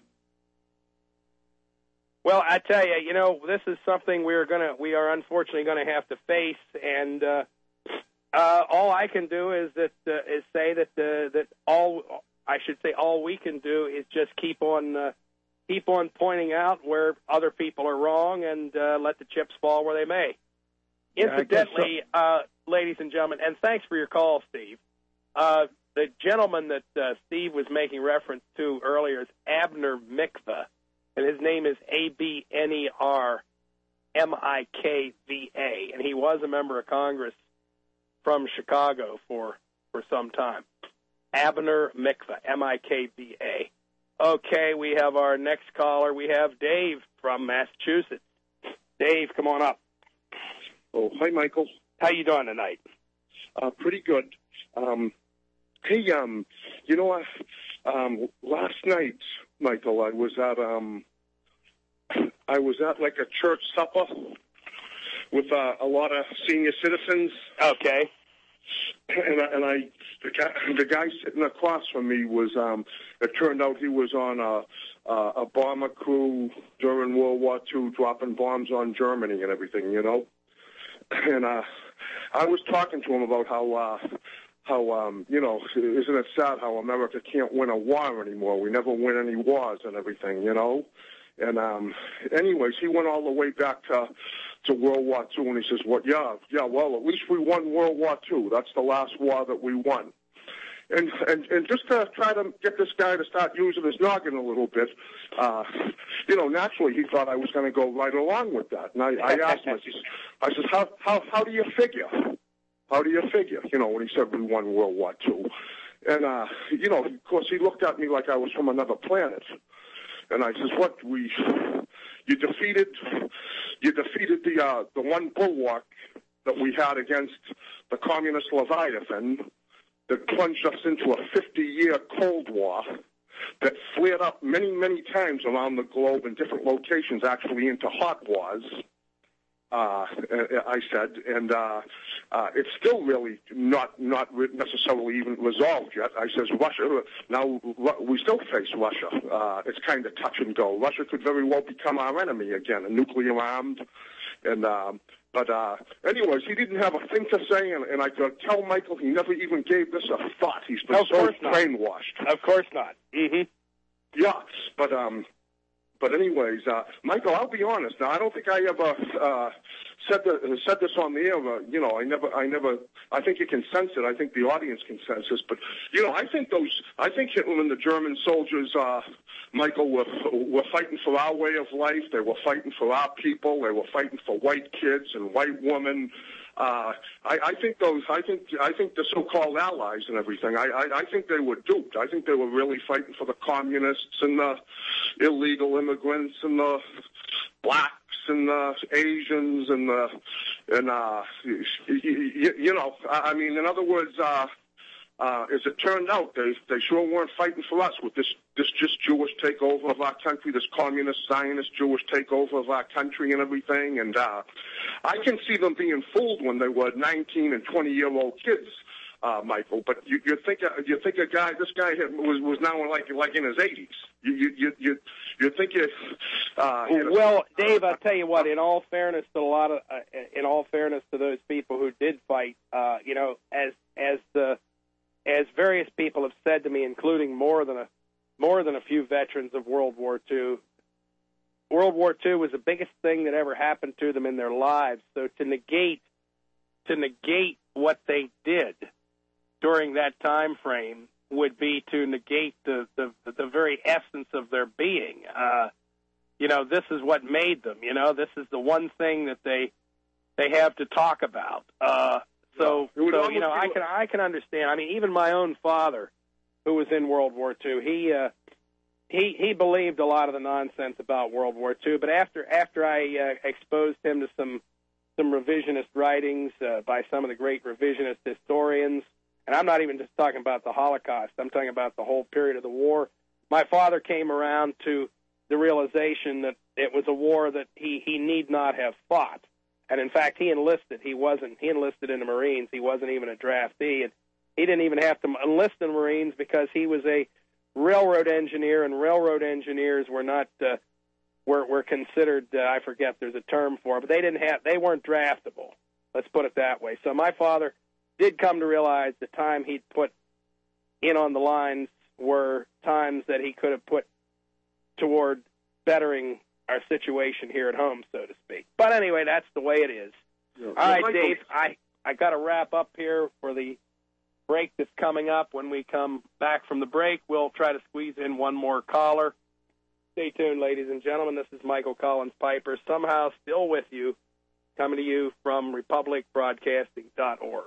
Well, I tell you, you know, this is something we're gonna, we are unfortunately going to have to face, and uh, uh, all I can do is that uh, is say that uh, that all I should say all we can do is just keep on uh, keep on pointing out where other people are wrong and uh, let the chips fall where they may. Yeah, Incidentally, so. uh, ladies and gentlemen, and thanks for your call, Steve. Uh, the gentleman that uh, Steve was making reference to earlier is Abner Mikva, and his name is A B N E R M I K V A, and he was a member of Congress from Chicago for, for some time. Abner Mikva, M I K V A. Okay, we have our next caller. We have Dave from Massachusetts. Dave, come on up. Oh, hi, Michael. How you doing tonight? Uh, pretty good. Um, hey, um, you know what? Um, last night, Michael, I was at um, I was at like a church supper with uh, a lot of senior citizens. Okay. And I, and I the guy, the guy sitting across from me was um, it turned out he was on a, a a bomber crew during World War Two, dropping bombs on Germany and everything, you know. And uh, I was talking to him about how, uh, how um, you know, isn't it sad how America can't win a war anymore? We never win any wars and everything, you know. And um, anyways, he went all the way back to to World War Two, and he says, "What? Yeah, yeah. Well, at least we won World War Two. That's the last war that we won." And and and just to try to get this guy to start using his noggin a little bit, uh, you know, naturally he thought I was going to go right along with that. And I, I asked him, I says, I says, how how how do you figure? How do you figure? You know, when he said we won World War Two, and uh, you know, of course, he looked at me like I was from another planet. And I says, "What? We you defeated you defeated the uh, the one bulwark that we had against the communist Leviathan that plunged us into a fifty-year Cold War that flared up many, many times around the globe in different locations, actually into hot wars." Uh, I said, and uh, uh, it's still really not not necessarily even resolved yet. I says, Russia, now we still face Russia. Uh, it's kind of touch and go. Russia could very well become our enemy again, a nuclear armed. And um, but uh, anyways, he didn't have a thing to say, and, and I could tell Michael he never even gave this a thought. He's been of so course not. brainwashed. Of course not. Mm-hmm. Yeah, but um. But anyways, uh, Michael, I'll be honest. Now, I don't think I ever uh, said the, said this on the air. Uh, you know, I never, I never. I think you can sense it. I think the audience can sense this. But you know, I think those. I think Hitler and the German soldiers, uh, Michael, were were fighting for our way of life. They were fighting for our people. They were fighting for white kids and white women. Uh, I, I think those. I think. I think the so-called allies and everything. I, I, I think they were duped. I think they were really fighting for the communists and the illegal immigrants and the blacks and the Asians and the and uh, you, you know. I mean, in other words, uh, uh, as it turned out, they they sure weren't fighting for us with this this just Jewish takeover of our country, this communist Zionist Jewish takeover of our country and everything. And uh, I can see them being fooled when they were nineteen and twenty year old kids, uh, Michael. But you, you think you think a guy, this guy was was now like like in his eighties. You you you you, you think you? Uh, well, Dave, I'll tell you what. In all fairness to a lot of, uh, in all fairness to those people who did fight, uh, you know, as as the as various people have said to me, including more than a more than a few veterans of World War Two, World War Two was the biggest thing that ever happened to them in their lives. So to negate to negate what they did during that time frame would be to negate the the, the very essence of their being. Uh, you know, this is what made them. You know, this is the one thing that they they have to talk about. Uh, so, so you know, I can I can understand. I mean, even my own father, who was in World War Two, he uh, he he believed a lot of the nonsense about World War Two. But after after I uh, exposed him to some some revisionist writings uh, by some of the great revisionist historians, and I'm not even just talking about the Holocaust, I'm talking about the whole period of the war, my father came around to the realization that it was a war that he, he need not have fought. And in fact, he enlisted. He wasn't. He enlisted in the Marines. He wasn't even a draftee, and he didn't even have to enlist in the Marines because he was a railroad engineer, and railroad engineers were not uh, were were considered. Uh, I forget. There's a term for it, but they didn't have. They weren't draftable. Let's put it that way. So my father did come to realize the time he'd put in on the lines were times that he could have put toward bettering our situation here at home, so to speak. But anyway, that's the way it is. Yeah. All Well, right, Michael- Dave, I, I got to wrap up here for the break that's coming up. When we come back from the break, we'll try to squeeze in one more caller. Stay tuned, ladies and gentlemen. This is Michael Collins Piper, somehow still with you, coming to you from republic broadcasting dot org.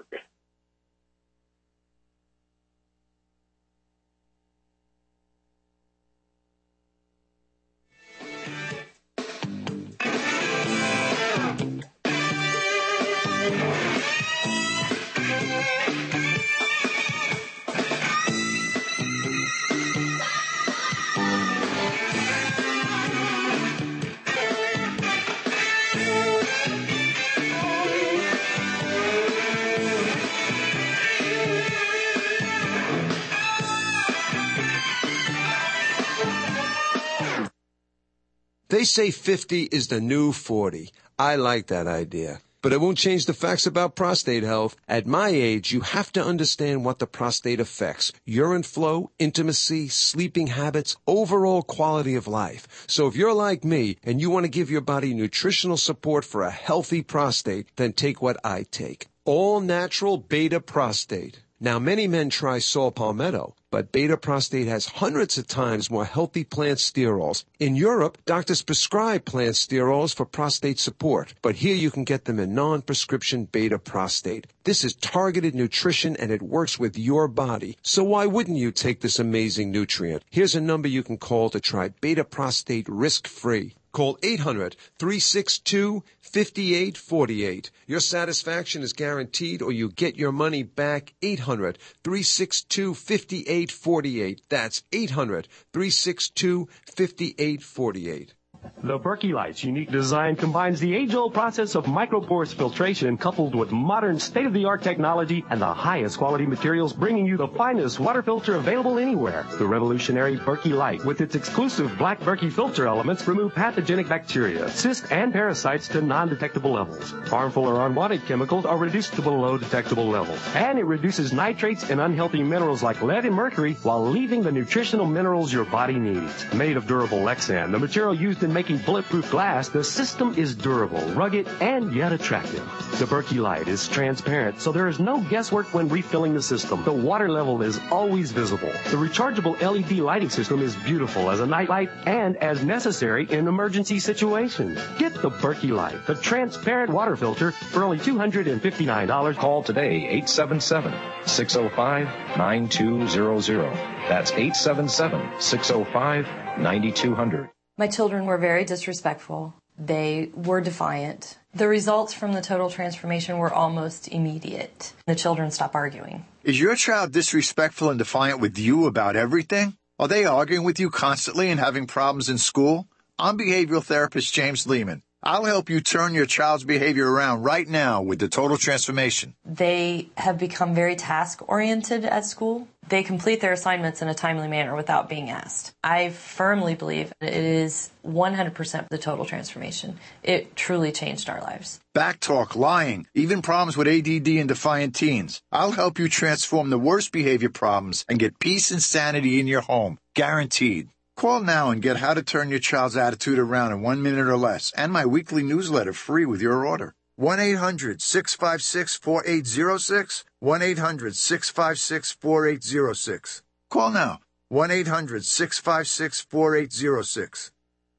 They say fifty is the new forty. I like that idea. But it won't change the facts about prostate health. At my age, you have to understand what the prostate affects. Urine flow, intimacy, sleeping habits, overall quality of life. So if you're like me and you want to give your body nutritional support for a healthy prostate, then take what I take. All natural beta prostate. Now, many men try saw palmetto, but beta prostate has hundreds of times more healthy plant sterols. In Europe, doctors prescribe plant sterols for prostate support, but here you can get them in non-prescription beta prostate. This is targeted nutrition and it works with your body. So why wouldn't you take this amazing nutrient? Here's a number you can call to try beta prostate risk-free. Call eight hundred, three six two, five eight four eight. Your satisfaction is guaranteed or you get your money back. eight hundred, three six two, five eight four eight. That's eight hundred, three six two, five eight four eight. The Berkey Light's unique design combines the age-old process of micropores filtration coupled with modern state-of-the-art technology and the highest quality materials, bringing you the finest water filter available anywhere. The revolutionary Berkey Light, with its exclusive black Berkey filter elements, remove pathogenic bacteria, cysts, and parasites to non-detectable levels. Harmful or unwanted chemicals are reduced to below detectable levels. And it reduces nitrates and unhealthy minerals like lead and mercury while leaving the nutritional minerals your body needs. Made of durable Lexan, the material used in making bulletproof glass, the system is durable, rugged, and yet attractive. The Berkey Light is transparent, so there is no guesswork when refilling the system. The water level is always visible. The rechargeable L E D lighting system is beautiful as a nightlight and as necessary in emergency situations. Get the Berkey Light, the transparent water filter, for only two hundred fifty-nine dollars. Call today, eight seven seven, six oh five, nine two zero zero. That's eight seven seven, six oh five, nine two zero zero. My children were very disrespectful. They were defiant. The results from the total transformation were almost immediate. The children stopped arguing. Is your child disrespectful and defiant with you about everything? Are they arguing with you constantly and having problems in school? I'm behavioral therapist James Lehman. I'll help you turn your child's behavior around right now with the Total Transformation. They have become very task-oriented at school. They complete their assignments in a timely manner without being asked. I firmly believe it is one hundred percent the Total Transformation. It truly changed our lives. Backtalk, lying, even problems with A D D and defiant teens. I'll help you transform the worst behavior problems and get peace and sanity in your home. Guaranteed. Call now and get how to turn your child's attitude around in one minute or less, and my weekly newsletter free with your order. one eight hundred, six five six, four eight zero six, one eight hundred, six five six, four eight zero six. Call now, one eight hundred, six five six, four eight zero six.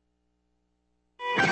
All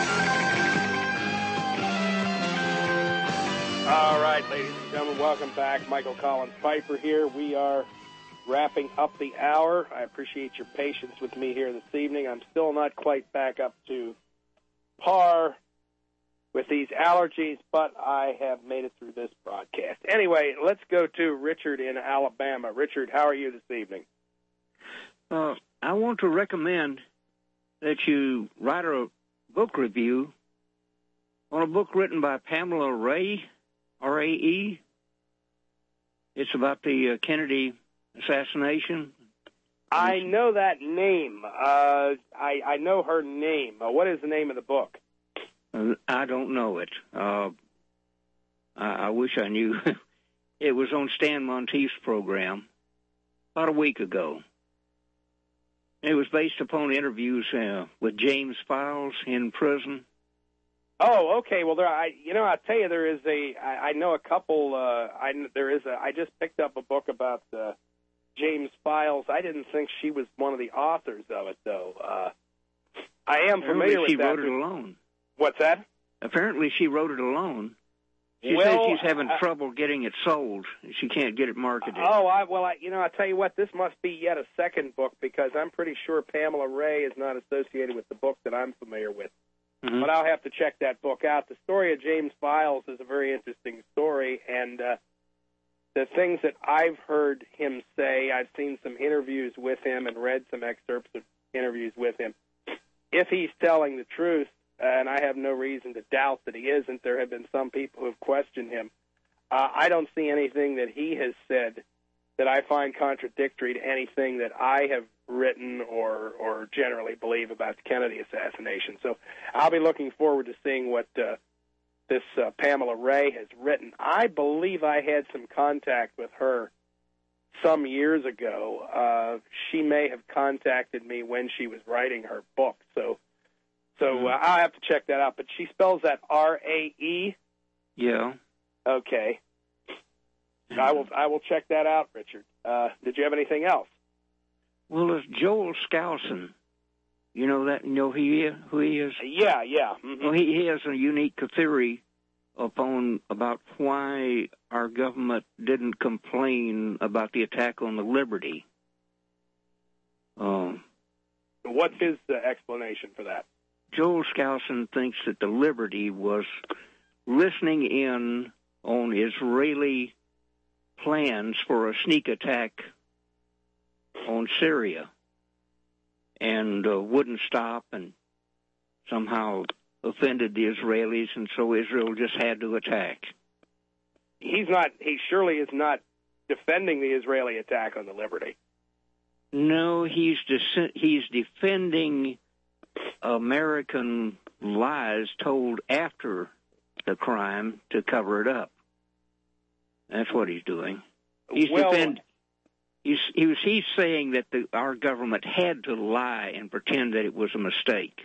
right, ladies and gentlemen, welcome back. Michael Collins Piper here. We are wrapping up the hour. I appreciate your patience with me here this evening. I'm still not quite back up to par with these allergies, but I have made it through this broadcast. Anyway, let's go to Richard in Alabama. Richard, how are you this evening? Uh, I want to recommend that you write a book review on a book written by Pamela Ray, R A E. It's about the uh, Kennedy assassination. I know that name. Uh, I, I know her name. Uh, what is the name of the book? Uh, I don't know it. Uh, I, I wish I knew. It was on Stan Monteith's program about a week ago. It was based upon interviews uh, with James Files in prison. Oh, okay. Well, there, I, you know, I tell you, there is a. I, I know a couple. Uh, I there is a. I just picked up a book about uh, James Files. I didn't think she was one of the authors of it, though. Uh, I am familiar with she that. She wrote it alone. What's that? Apparently, she wrote it alone. She well, says she's having uh, trouble getting it sold. She can't get it marketed. Oh, I, well, I, you know, I tell you what, this must be yet a second book because I'm pretty sure Pamela Ray is not associated with the book that I'm familiar with. Mm-hmm. But I'll have to check that book out. The story of James Files is a very interesting story, and uh, the things that I've heard him say, I've seen some interviews with him and read some excerpts of interviews with him. If he's telling the truth, and I have no reason to doubt that he isn't, there have been some people who have questioned him. Uh, I don't see anything that he has said that I find contradictory to anything that I have written or or generally believe about the Kennedy assassination. So I'll be looking forward to seeing what uh, this uh, Pamela Ray has written. I believe I had some contact with her some years ago. Uh, she may have contacted me when she was writing her book. So so uh, I'll have to check that out. But she spells that R A E? Yeah. Okay. I will I will check that out, Richard. Uh, did you have anything else? Well, it's Joel Skousen. You know that? You know who he is? Who he is? Yeah, yeah. Mm-hmm. Well, he, he has a unique theory upon about why our government didn't complain about the attack on the Liberty. Um, What's his uh, explanation for that? Joel Skousen thinks that the Liberty was listening in on Israeli plans for a sneak attack on Syria and uh, wouldn't stop and somehow offended the Israelis, and so Israel just had to attack. He's not, he surely is not defending the Israeli attack on the Liberty. No, he's de- he's defending American lies told after the crime to cover it up. That's what he's doing. He's well, defend. He's he was he's saying that the, our government had to lie and pretend that it was a mistake.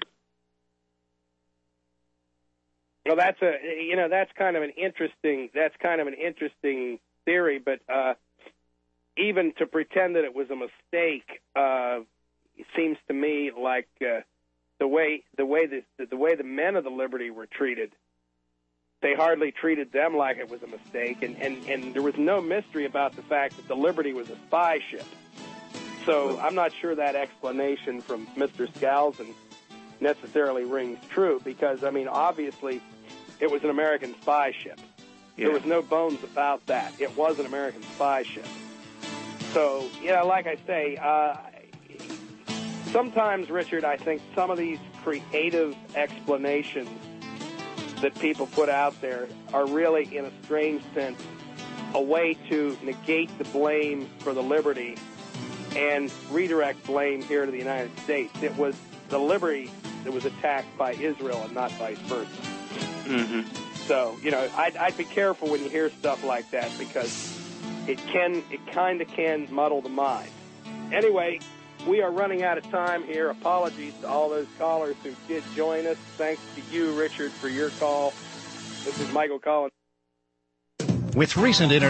Well, that's a you know that's kind of an interesting that's kind of an interesting theory, but uh, even to pretend that it was a mistake, uh, it seems to me like uh, the way the way the the way the men of the Liberty were treated. They hardly treated them like it was a mistake, and, and, and there was no mystery about the fact that the Liberty was a spy ship. So I'm not sure that explanation from Mister Skousen necessarily rings true, because, I mean, obviously it was an American spy ship. Yeah. There was no bones about that. It was an American spy ship. So, you know, like I say, uh, sometimes, Richard, I think some of these creative explanations that people put out there are really, in a strange sense, a way to negate the blame for the Liberty and redirect blame here to the United States. It was the Liberty that was attacked by Israel and not vice versa. Mm-hmm. So, you know, I'd, I'd be careful when you hear stuff like that, because it can, it kind of can muddle the mind. Anyway, we are running out of time here. Apologies to all those callers who did join us. Thanks to you, Richard, for your call. This is Michael Collins. With recent internet